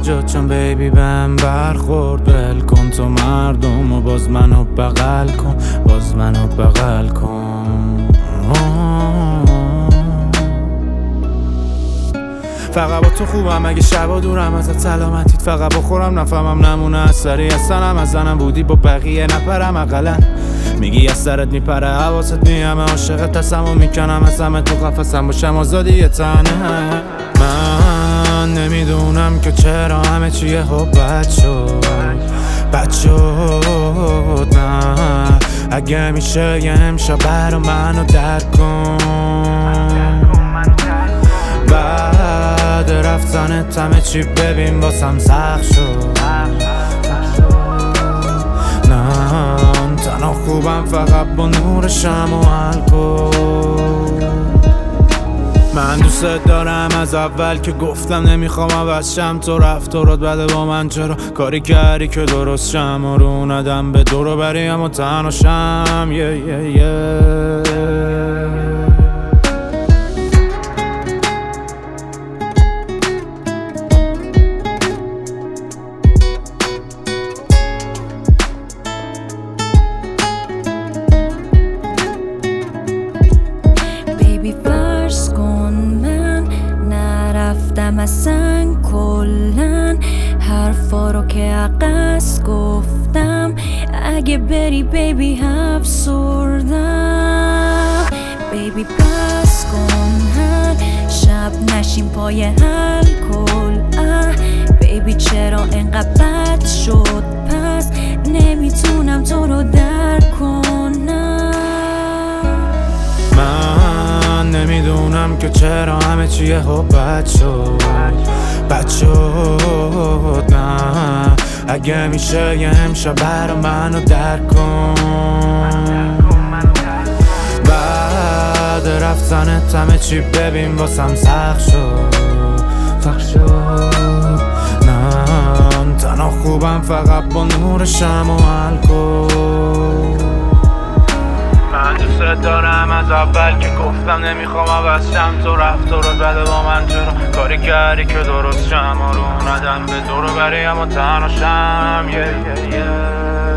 سجاد چون بیبی بهم برخورد. ول کن تو مردم و باز منو بغل کن، باز منو بغل کن. فقط با تو خوبم اگه شبا دورم ازت سلامتیت فقط بخورم نفهمم نمونه از سری اصلا از زنم بودی با بقیه نپرم اقلا میگی از سرت میپره حواست میامه عاشقت هستم و میکنم از همه تو قفصم باشم آزادی یه تنه. من نمیدونم که چرا همه چیه بد شد بد شد. نه اگه میشه یه امشب برا منو درک کن. بعد رفتنت همه چی ببین واسم سخت شد. نه تنها خوبم فقط با نور شمع و الکل. من دوست دارم از اول که گفتم نمیخوام عوض شم. تو رفتارات بده با من چرا کاری کردی که درست شم و رو ندم به دور و بریم و تنها شم. اصلا کلن حرفا رو که عقص گفتم اگه بری بیبی افسردم. بیبی پس کن هر شب نشیم پای الکل. بیبی چرا انقدر بد شد پس نمیتونم تو رو درک کنم. من نمیدونم که چرا همه چیه بد شد بد شد. نه اگه میشه یه امشب برا منو درک کن. بعد رفتنت همه چی ببین واسم سخت شد سخت شد. نه تنها خوبم فقط با نور شمع و الکل. من دوست دارم از اول که گفتم نمیخوام عوض شم. تو رفتارات بده با من چرا کاری کردی که درست شم و رو ندم به دور و بریم و تنها شم.